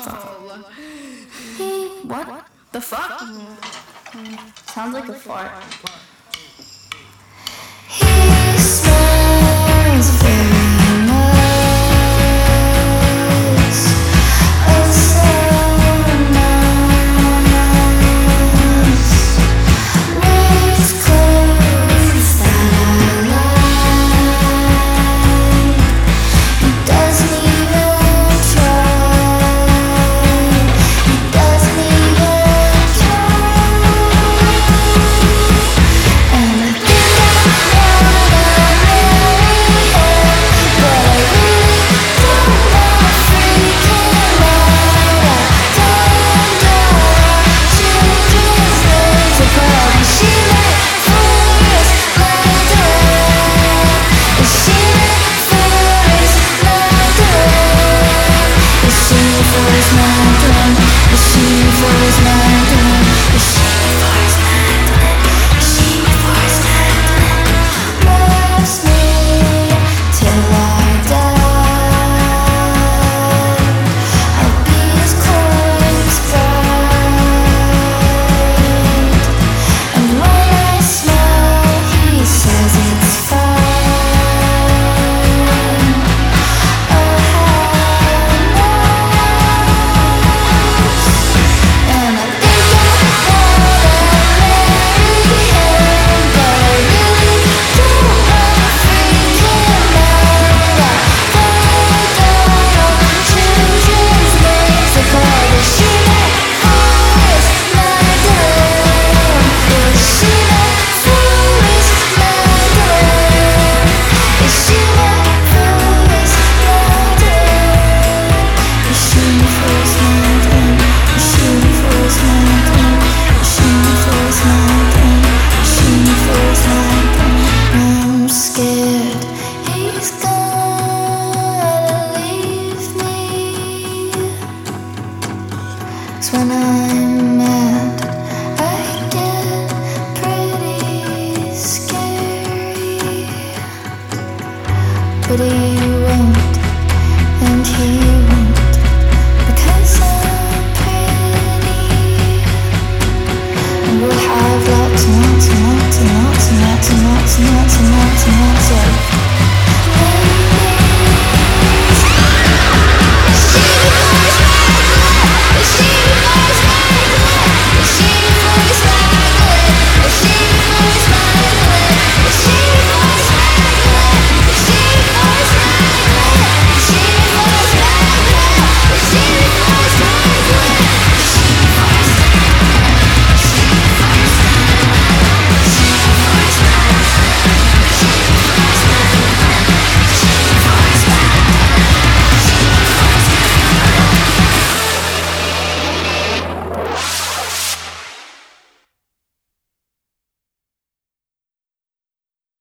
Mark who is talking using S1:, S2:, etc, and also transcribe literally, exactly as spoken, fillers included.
S1: He, what? The fuck? Sounds like a fart.
S2: He smells very nice. Oh, so nice. Wears clothes that I like. He doesn't even try. He doesn't even try. And I think I wanna marry him, but I really don't wanna freak him out. I don't know children's names are probably she might Forest Mountain. Is she might Forest Mountain? Is she Forest Mountain? Is she Forest Mountain? Is she Forest Mountain? Is she Forest Mountain? Loves me till I die. I'll be his corpse bride. And when I smile, he says it's fine. Oh, and I think I wanna marry him, but I really don't wanna freak him out. I don't know children's names are called. Is she might Forest Mountain? Is she might Forest Mountain? Is she might Forest Mountain? Is she Forest Mountain? Is she Forest Mountain? Is she Forest Mountain? Is she Forest Mountain? I'm scared he's gonna leave me. 'Cause when I'm mad, I get pretty scary. But he won't, and he won't, because I'm pretty. And we'll have lots and lots and lots and lots and lots and lots and lots and